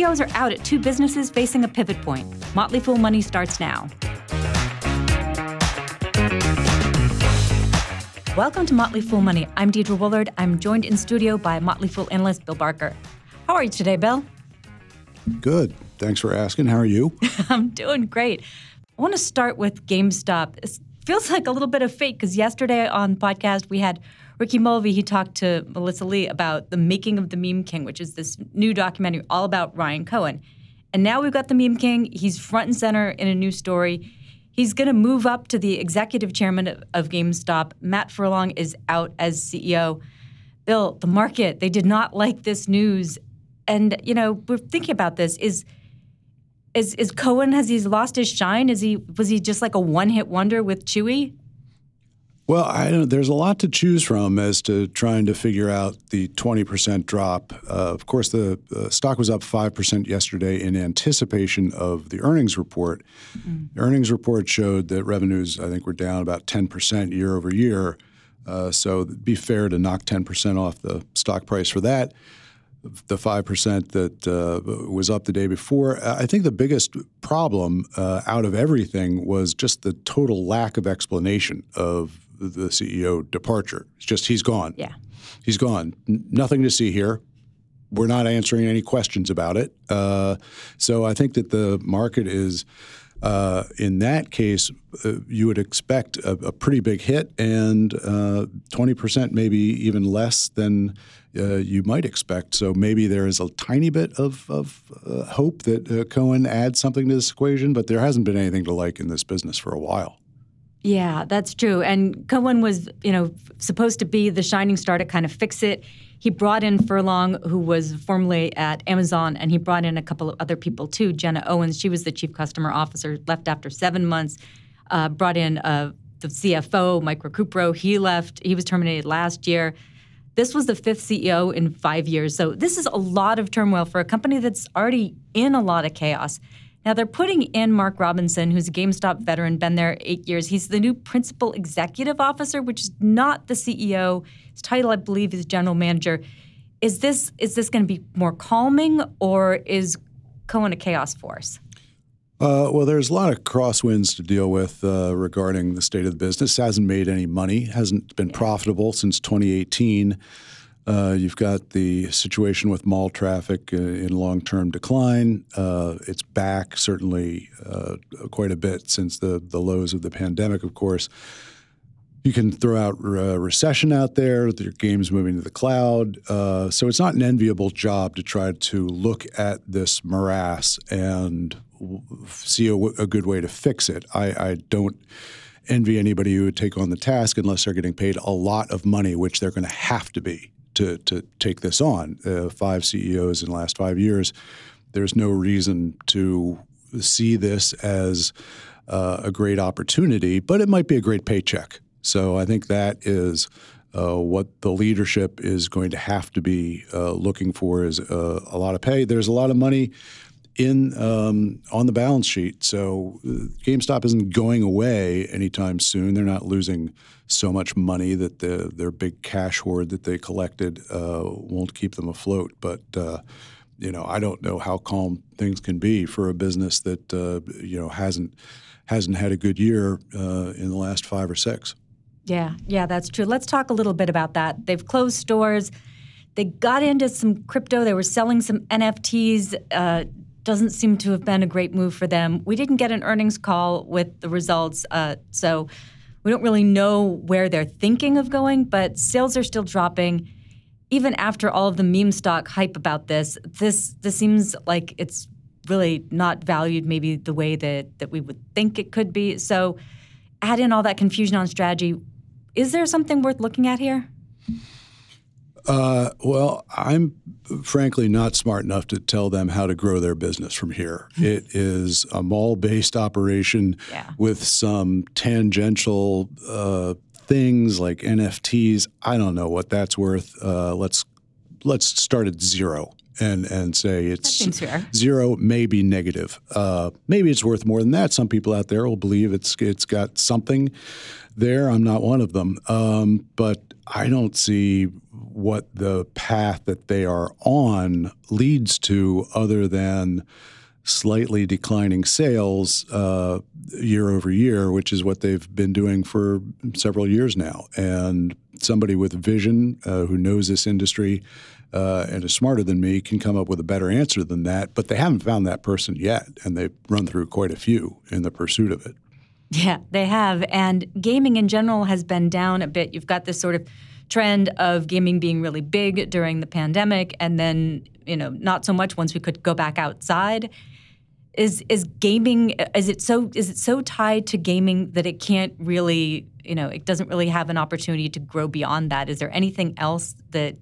CEOs are out at two businesses facing a pivot point. Motley Fool Money starts now. Welcome to Motley Fool Money. I'm Deidre Woolard. I'm joined in studio by Motley Fool analyst Bill Barker. How are you today, Bill? Good. Thanks for asking. How are you? I'm doing great. I want to start with GameStop. It feels like a little bit of fate because yesterday on the podcast we had Ricky Mulvey. He talked to Melissa Lee about The Making of the Meme King, which is this new documentary all about Ryan Cohen. And now we've got the Meme King. He's front and center in a new story. He's going to move up to the executive chairman of GameStop. Matt Furlong is out as CEO. Bill, the market, they did not like this news. And, you know, we're thinking about this. Is Cohen, has he lost his shine? Was he just like a one-hit wonder with Chewy? Well, there's a lot to choose from as to trying to figure out the 20% drop. Of course, the stock was up 5% yesterday in anticipation of the earnings report. The earnings report showed that revenues, I think, were down about 10% year over year. So it'd be fair to knock 10% off the stock price for that. The 5% that was up the day before. I think the biggest problem out of everything was just the total lack of explanation of the CEO departure. It's just he's gone. Yeah. He's gone. Nothing to see here. We're not answering any questions about it. So I think that the market is, in that case, you would expect a pretty big hit and 20%, maybe even less than you might expect. So maybe there is a tiny bit of hope that Cohen adds something to this equation, but there hasn't been anything to like in this business for a while. Yeah, that's true. And Cohen was, supposed to be the shining star to kind of fix it. He brought in Furlong, who was formerly at Amazon, and he brought in a couple of other people too. Jenna Owens, she was the chief customer officer, left after 7 months. Brought in the CFO, Mike Recupero. He left. He was terminated last year. This was the fifth CEO in 5 years. So this is a lot of turmoil for a company that's already in a lot of chaos. Now, they're putting in Mark Robinson, who's a GameStop veteran, been there 8 years. He's the new principal executive officer, which is not the CEO. His title, I believe, is general manager. Is this going to be more calming, or is Cohen a chaos force? Well, there's a lot of crosswinds to deal with regarding the state of the business. It hasn't made any money, hasn't been profitable since 2018. You've got the situation with mall traffic in long-term decline. It's back certainly quite a bit since the lows of the pandemic, of course. You can throw out recession out there, your games moving to the cloud. So it's not an enviable job to try to look at this morass and see a good way to fix it. I don't envy anybody who would take on the task unless they're getting paid a lot of money, which they're going to have to be to take this on. 5 CEOs in the last 5 years. There's no reason to see this as a great opportunity, but it might be a great paycheck. So I think that is what the leadership is going to have to be looking for is a lot of pay. There's a lot of money on the balance sheet. So GameStop isn't going away anytime soon. They're not losing so much money that their big cash hoard that they collected won't keep them afloat. But I don't know how calm things can be for a business that hasn't had a good year in the last 5 or 6. Yeah, that's true. Let's talk a little bit about that. They've closed stores. They got into some crypto. They were selling some NFTs. Doesn't seem to have been a great move for them. We didn't get an earnings call with the results, so we don't really know where they're thinking of going, but sales are still dropping. Even after all of the meme stock hype about this seems like it's really not valued maybe the way that we would think it could be. So add in all that confusion on strategy. Is there something worth looking at here? Well, I'm frankly not smart enough to tell them how to grow their business from here. It is a mall-based operation with some tangential things like NFTs. I don't know what that's worth. Let's start at zero and say it's zero, maybe negative. Maybe it's worth more than that. Some people out there will believe it's got something there. I'm not one of them. But I don't see what the path that they are on leads to other than slightly declining sales year over year, which is what they've been doing for several years now. And somebody with vision who knows this industry and is smarter than me can come up with a better answer than that. But they haven't found that person yet, and they've run through quite a few in the pursuit of it. Yeah, they have. And gaming in general has been down a bit. You've got this sort of trend of gaming being really big during the pandemic, and then not so much once we could go back outside. Is gaming, is it so tied to gaming that it can't really, it doesn't really have an opportunity to grow beyond that? Is there anything else that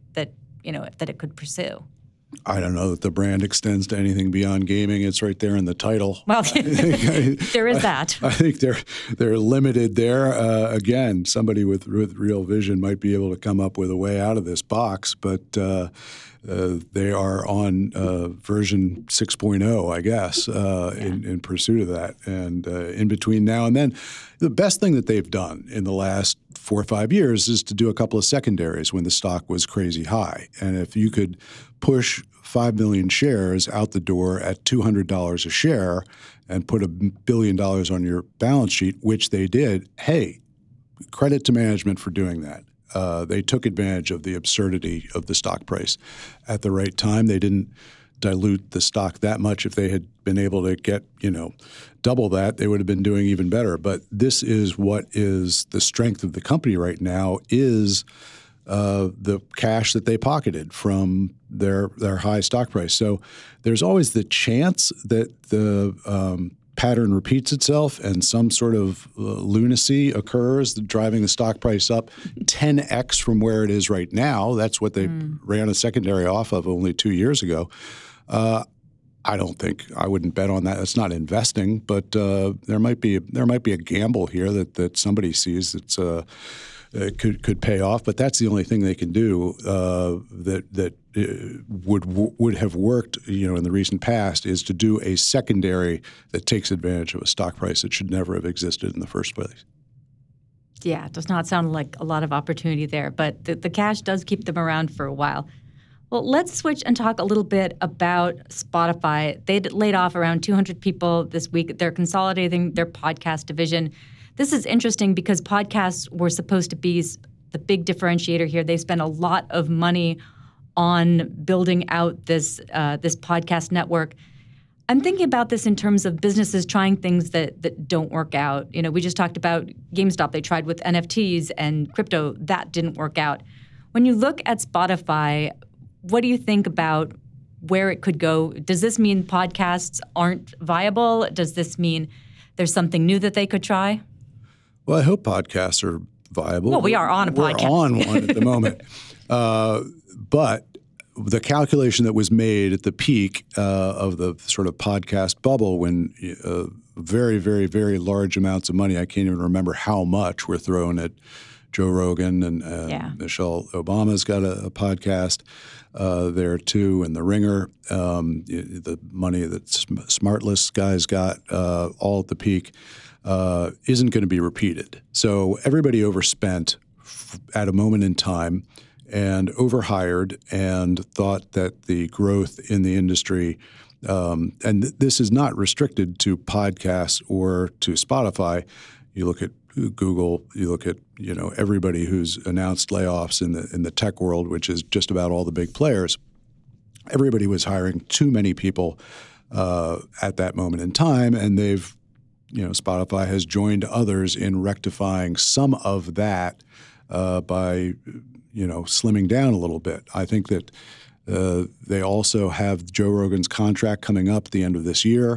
it could pursue? I don't know that the brand extends to anything beyond gaming. It's right there in the title. Well, there is that. I think they're limited there. Again, somebody with real vision might be able to come up with a way out of this box, but they are on version 6.0, I guess, in pursuit of that. And in between now and then, the best thing that they've done in the last 4 or 5 years is to do a couple of secondaries when the stock was crazy high. And if you could push 5 million shares out the door at $200 a share and put $1 billion on your balance sheet, which they did, hey, credit to management for doing that. They took advantage of the absurdity of the stock price at the right time. They didn't dilute the stock that much. If they had been able to get, double that, they would have been doing even better. But this is what is the strength of the company right now is the cash that they pocketed from their high stock price. So there's always the chance that the pattern repeats itself and some sort of lunacy occurs, driving the stock price up 10x from where it is right now. That's what they ran a secondary off of only 2 years ago. I wouldn't bet on that. That's not investing, but there might be a gamble here that somebody sees that's could pay off. But that's the only thing they can do that would have worked, in the recent past, is to do a secondary that takes advantage of a stock price that should never have existed in the first place. Yeah, it does not sound like a lot of opportunity there, but the cash does keep them around for a while. Well, let's switch and talk a little bit about Spotify. They laid off around 200 people this week. They're consolidating their podcast division. This is interesting because podcasts were supposed to be the big differentiator here. They spent a lot of money on building out this podcast network. I'm thinking about this in terms of businesses trying things that don't work out. We just talked about GameStop. They tried with NFTs and crypto. That didn't work out. When you look at Spotify, what do you think about where it could go? Does this mean podcasts aren't viable? Does this mean there's something new that they could try? Well, I hope podcasts are viable. Well, we are on a podcast. We're on one at the moment. But the calculation that was made at the peak of the sort of podcast bubble when very, very, very large amounts of money, I can't even remember how much, were thrown at Joe Rogan and Michelle Obama's got a podcast there too, and The Ringer, the money that Smartless guys got all at the peak isn't going to be repeated. So everybody overspent at a moment in time and overhired and thought that the growth in the industry, and this is not restricted to podcasts or to Spotify. You look at Google, you look at everybody who's announced layoffs in the tech world, which is just about all the big players. Everybody was hiring too many people at that moment in time, and they've Spotify has joined others in rectifying some of that by slimming down a little bit. I think that they also have Joe Rogan's contract coming up at the end of this year.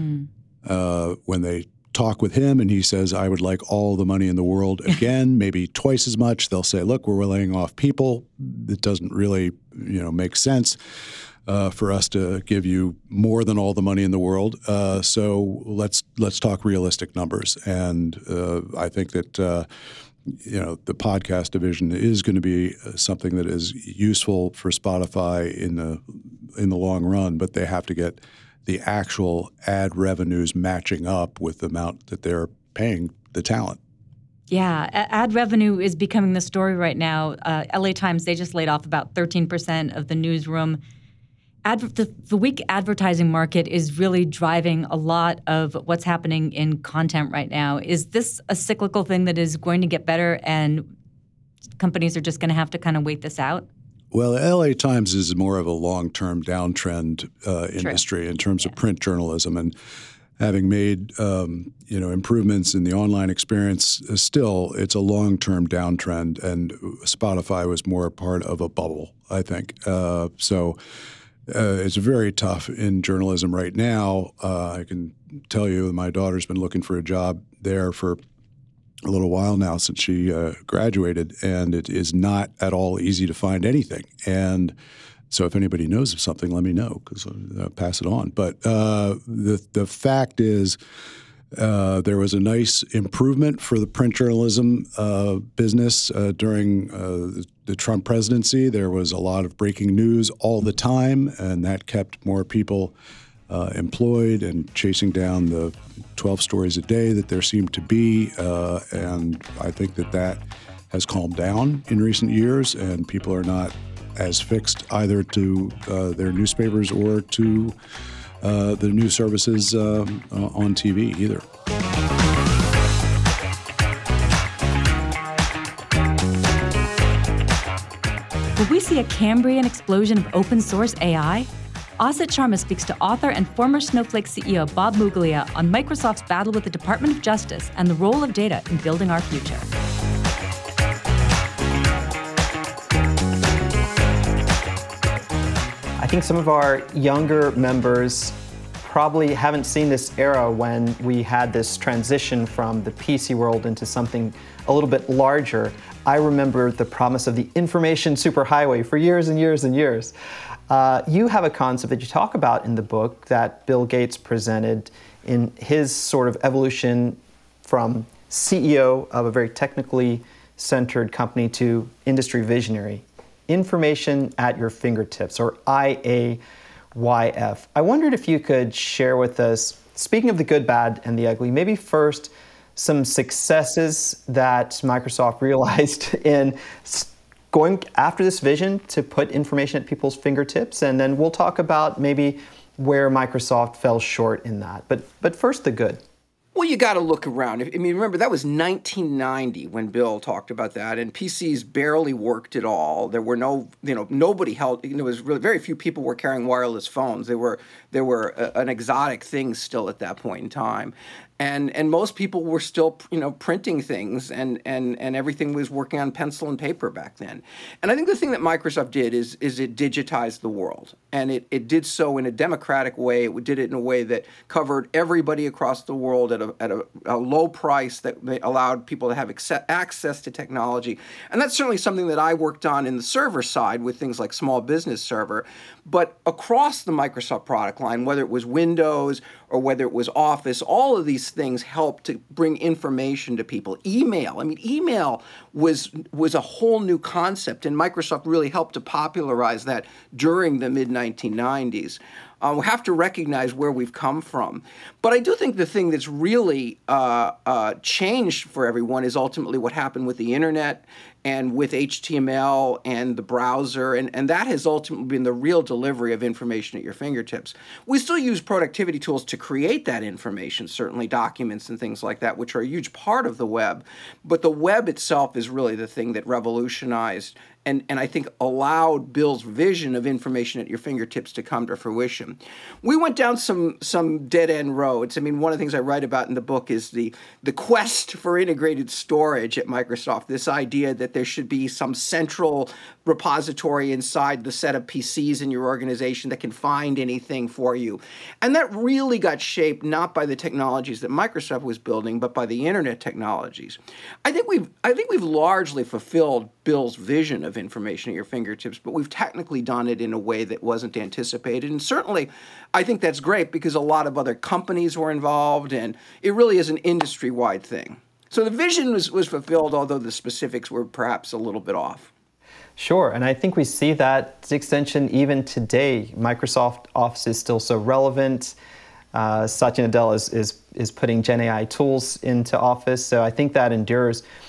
When they talk with him and he says, I would like all the money in the world again, maybe twice as much, they'll say, look, we're laying off people. It doesn't really make sense for us to give you more than all the money in the world. So let's talk realistic numbers. And I think that the podcast division is going to be something that is useful for Spotify in the long run, but they have to get the actual ad revenues matching up with the amount that they're paying the talent. Yeah, ad revenue is becoming the story right now. LA Times, they just laid off about 13% of the newsroom. The weak advertising market is really driving a lot of what's happening in content right now. Is this a cyclical thing that is going to get better and companies are just going to have to kind of wait this out? Well, LA Times is more of a long-term downtrend industry in terms of print journalism, and having made improvements in the online experience, still it's a long-term downtrend. And Spotify was more a part of a bubble, I think. It's very tough in journalism right now. I can tell you, my daughter's been looking for a job there for a little while now since she graduated, and it is not at all easy to find anything. And so if anybody knows of something, let me know, because I'll pass it on. But the fact is there was a nice improvement for the print journalism business during the Trump presidency. There was a lot of breaking news all the time, and that kept more people employed and chasing down the 12 stories a day that there seemed to be. And I think that has calmed down in recent years, and people are not as fixed either to their newspapers or to the news services on TV either. Will we see a Cambrian explosion of open source AI? Asit Sharma speaks to author and former Snowflake CEO Bob Muglia on Microsoft's battle with the Department of Justice and the role of data in building our future. I think some of our younger members probably haven't seen this era when we had this transition from the PC world into something a little bit larger. I remember the promise of the information superhighway for years and years and years. You have a concept that you talk about in the book that Bill Gates presented in his sort of evolution from CEO of a very technically centered company to industry visionary. Information at your fingertips, or IAYF. I wondered if you could share with us, speaking of the good, bad, and the ugly, maybe first some successes that Microsoft realized in going after this vision to put information at people's fingertips, and then we'll talk about maybe where Microsoft fell short in that. But first, the good. Well, you got to look around. I mean, remember, that was 1990 when Bill talked about that, and PCs barely worked at all. There were nobody held, there was really very few people were carrying wireless phones. They were an exotic thing still at that point in time. And most people were still, printing things, and everything was working on pencil and paper back then. And I think the thing that Microsoft did is it digitized the world, and it did so in a democratic way. It did it in a way that covered everybody across the world at a low price that allowed people to have access to technology. And that's certainly something that I worked on in the server side with things like Small Business Server. But across the Microsoft product line, whether it was Windows or whether it was Office, all of these things helped to bring information to people. Email was a whole new concept, and Microsoft really helped to popularize that during the mid-1990s. We have to recognize where we've come from. But I do think the thing that's really changed for everyone is ultimately what happened with the internet and with HTML and the browser, and that has ultimately been the real delivery of information at your fingertips. We still use productivity tools to create that information, certainly documents and things like that, which are a huge part of the web. But the web itself is really the thing that revolutionized and I think allowed Bill's vision of information at your fingertips to come to fruition. We went down some dead-end roads. I mean, one of the things I write about in the book is the quest for integrated storage at Microsoft, this idea that there should be some central repository inside the set of PCs in your organization that can find anything for you. And that really got shaped not by the technologies that Microsoft was building, but by the internet technologies. I think we've largely fulfilled Bill's vision of information at your fingertips, but we've technically done it in a way that wasn't anticipated. And certainly, I think that's great because a lot of other companies were involved, and it really is an industry-wide thing. So the vision was fulfilled, although the specifics were perhaps a little bit off. Sure, and I think we see that extension even today. Microsoft Office is still so relevant. Satya Nadella is putting Gen AI tools into Office, so I think that endures.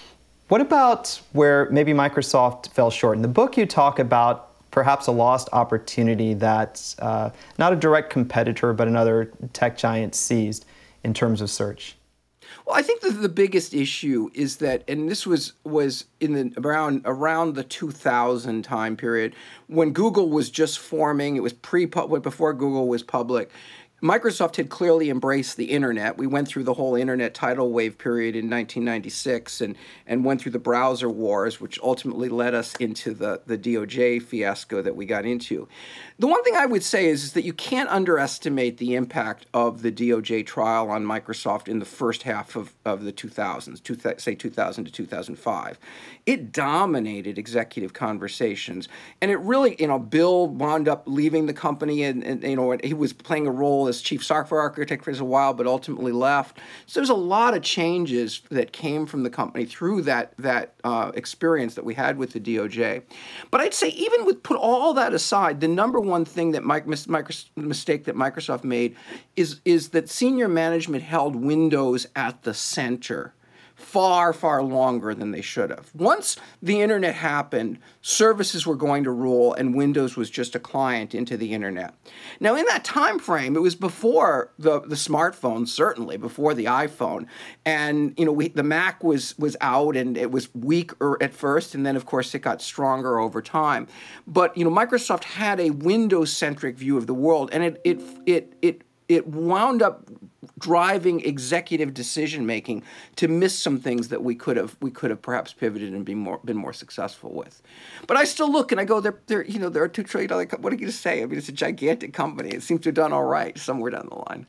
What about where maybe Microsoft fell short? In the book, you talk about perhaps a lost opportunity that not a direct competitor, but another tech giant seized in terms of search. Well, I think that the biggest issue is that, and this was in the around the 2000 time period when Google was just forming. It was before Google was public. Microsoft had clearly embraced the internet. We went through the whole internet tidal wave period in 1996 and went through the browser wars, which ultimately led us into the DOJ fiasco that we got into. The one thing I would say is that you can't underestimate the impact of the DOJ trial on Microsoft in the first half of the 2000s, say 2000 to 2005. It dominated executive conversations. And it really, Bill wound up leaving the company and he was playing a role as chief software architect for a while, but ultimately left. So there's a lot of changes that came from the company through that experience that we had with the DOJ. But I'd say even put all that aside, the number one thing that mistake that Microsoft made is that senior management held Windows at the center far, far longer than they should have. Once the internet happened, services were going to rule and Windows was just a client into the internet. Now, in that time frame, it was before the smartphone, certainly, before the iPhone. And, the Mac was out and it was weak at first, and then, of course, it got stronger over time. But, Microsoft had a Windows-centric view of the world, and it wound up driving executive decision making to miss some things that we could have perhaps pivoted and been more successful with. But I still look and I go, they're a $2 trillion company. What are you going to say? I mean, it's a gigantic company. It seems to have done all right somewhere down the line.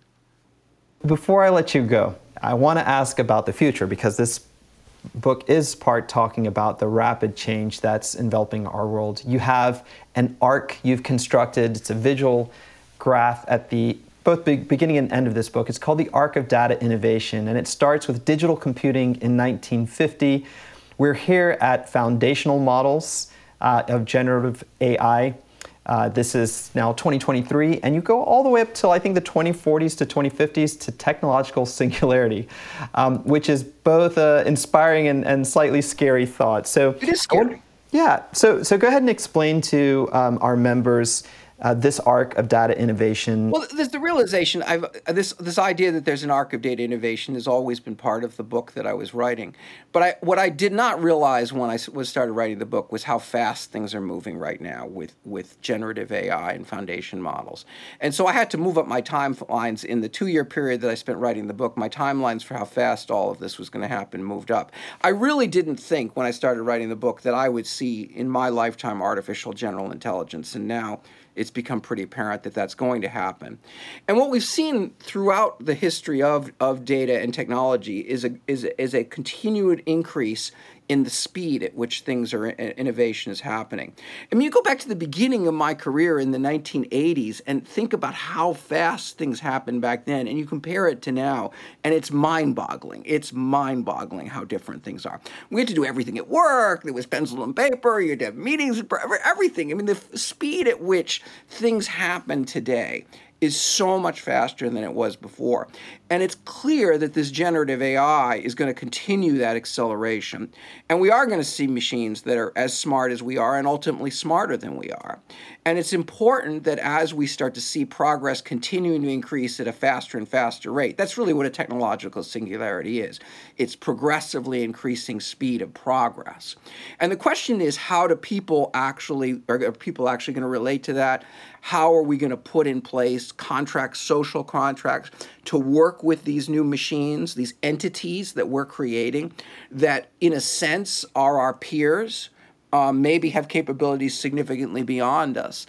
Before I let you go, I want to ask about the future, because this book is part talking about the rapid change that's enveloping our world. You have an arc you've constructed. It's a visual graph at both beginning and end of this book. It's called The Arc of Data Innovation, and it starts with digital computing in 1950. We're here at foundational models of generative AI. This is now 2023, and you go all the way up till I think the 2040s to 2050s to technological singularity, which is both inspiring and slightly scary thought. So it is scary. Yeah. So go ahead and explain to our members this arc of data innovation. Well, there's the realization. This idea that there's an arc of data innovation has always been part of the book that I was writing. But what I did not realize when I started writing the book was how fast things are moving right now with generative AI and foundation models. And so I had to move up my timelines in the 2-year period that I spent writing the book. My timelines for how fast all of this was going to happen moved up. I really didn't think when I started writing the book that I would see in my lifetime artificial general intelligence, and now it's become pretty apparent that that's going to happen. And what we've seen throughout the history of data and technology is a continued increase in the speed at which innovation is happening. I mean, you go back to the beginning of my career in the 1980s and think about how fast things happened back then, and you compare it to now, and it's mind-boggling. It's mind-boggling how different things are. We had to do everything at work. There was pencil and paper. You had to have meetings, everything. I mean, the speed at which things happen today is so much faster than it was before. And it's clear that this generative AI is going to continue that acceleration. And we are going to see machines that are as smart as we are and ultimately smarter than we are. And it's important that as we start to see progress continuing to increase at a faster and faster rate, that's really what a technological singularity is. It's progressively increasing speed of progress. And the question is, are people actually going to relate to that? How are we going to put in place contracts, social contracts, to work with these new machines, these entities that we're creating that, in a sense, are our peers, maybe have capabilities significantly beyond us?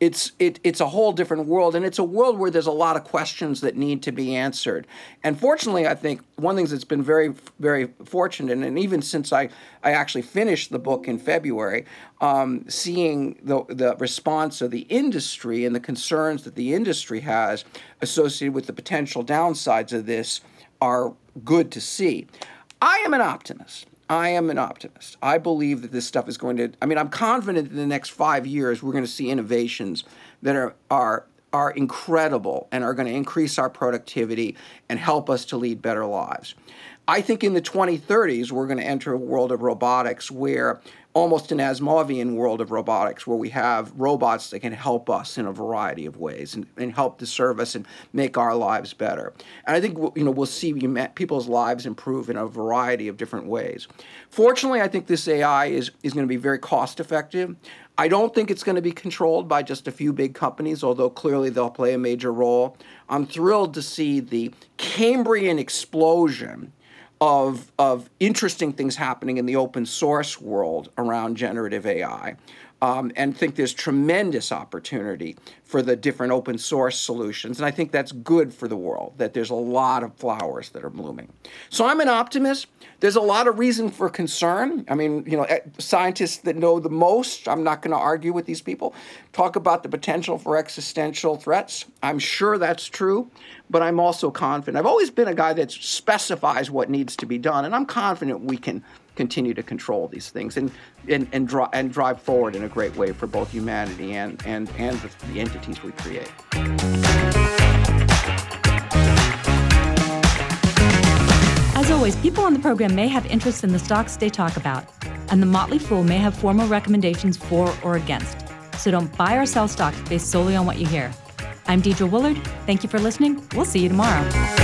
It's a whole different world, and it's a world where there's a lot of questions that need to be answered. And fortunately, I think one thing that's been very, very fortunate, and even since I actually finished the book in February, seeing the response of the industry and the concerns that the industry has associated with the potential downsides of this are good to see. I am an optimist. I believe that this stuff is going to, I'm confident in the next 5 years we're going to see innovations that are are incredible and are going to increase our productivity and help us to lead better lives. I think in the 2030s, we're going to enter a world of robotics where almost an Asimovian world of robotics where we have robots that can help us in a variety of ways and help to serve us and make our lives better. And I think we'll see people's lives improve in a variety of different ways. Fortunately, I think this AI is going to be very cost effective. I don't think it's going to be controlled by just a few big companies, although clearly they'll play a major role. I'm thrilled to see the Cambrian explosion of interesting things happening in the open source world around generative AI, and think there's tremendous opportunity for the different open source solutions. And I think that's good for the world, that there's a lot of flowers that are blooming. So I'm an optimist. There's a lot of reason for concern. I mean, scientists that know the most, I'm not going to argue with these people, talk about the potential for existential threats. I'm sure that's true, but I'm also confident. I've always been a guy that specifies what needs to be done, and I'm confident we can continue to control these things and drive forward in a great way for both humanity and the entities we create. As always, people on the program may have interest in the stocks they talk about, and the Motley Fool may have formal recommendations for or against. So don't buy or sell stocks based solely on what you hear. I'm Deidre Woolard. Thank you for listening. We'll see you tomorrow.